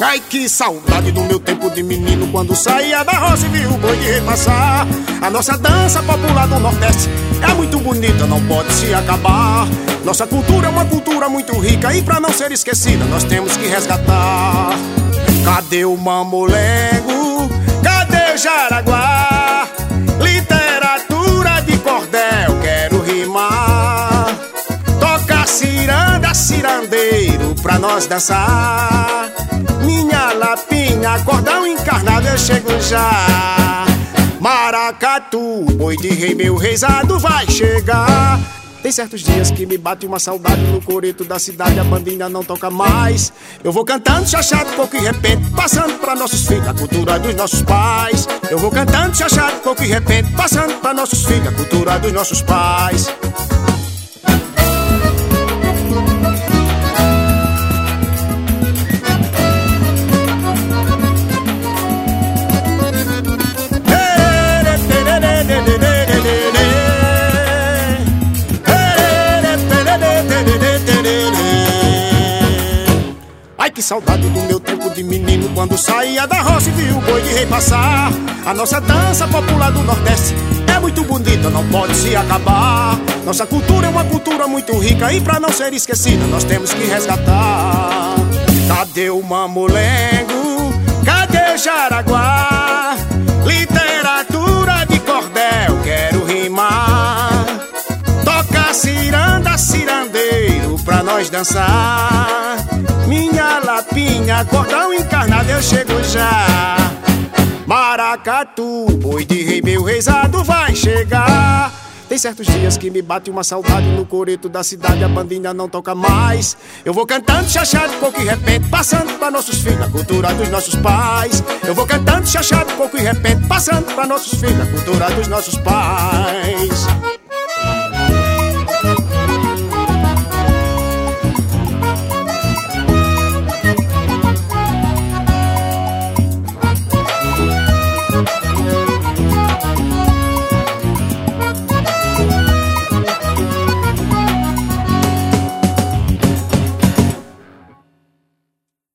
Ai, que saudade do meu tempo de menino, quando saía da roça e via o boi de rei passar. A nossa dança popular do Nordeste é muito bonita, não pode se acabar. Nossa cultura é uma cultura muito rica e pra não ser esquecida nós temos que resgatar. Cadê o mamolengo? Cadê o jaraguá? Literatura de cordel, quero rimar. Toca ciranda, cirandeiro pra nós dançar. Minha lapinha, cordão encarnado, eu chego já. Maracatu, boi de rei, meu reizado vai chegar. Tem certos dias que me bate uma saudade no coreto da cidade, a bandinha não toca mais. Eu vou cantando chachado, coco e repente, passando pra nossos filhos a cultura dos nossos pais. Eu vou cantando chachado, coco e repente, passando pra nossos filhos a cultura dos nossos pais. Ai, que saudade do meu tempo de menino, quando saía da roça e via o boi de rei passar. A nossa dança popular do Nordeste é muito bonita, não pode se acabar. Nossa cultura é uma cultura muito rica e pra não ser esquecida nós temos que resgatar. Cadê o mamolengo? Cadê o jaraguá? Literatura de cordel, quero rimar. Toca ciranda, cirandeiro pra nós dançar. Minha lapinha, cordão encarnado, eu chego já. Maracatu, boi de rei, meu reizado vai chegar. Tem certos dias que me bate uma saudade no coreto da cidade, a bandinha não toca mais. Eu vou cantando chachado, coco e repente, passando pra nossos filhos a cultura dos nossos pais. Eu vou cantando chachado, coco e repente, passando pra nossos filhos a cultura dos nossos pais.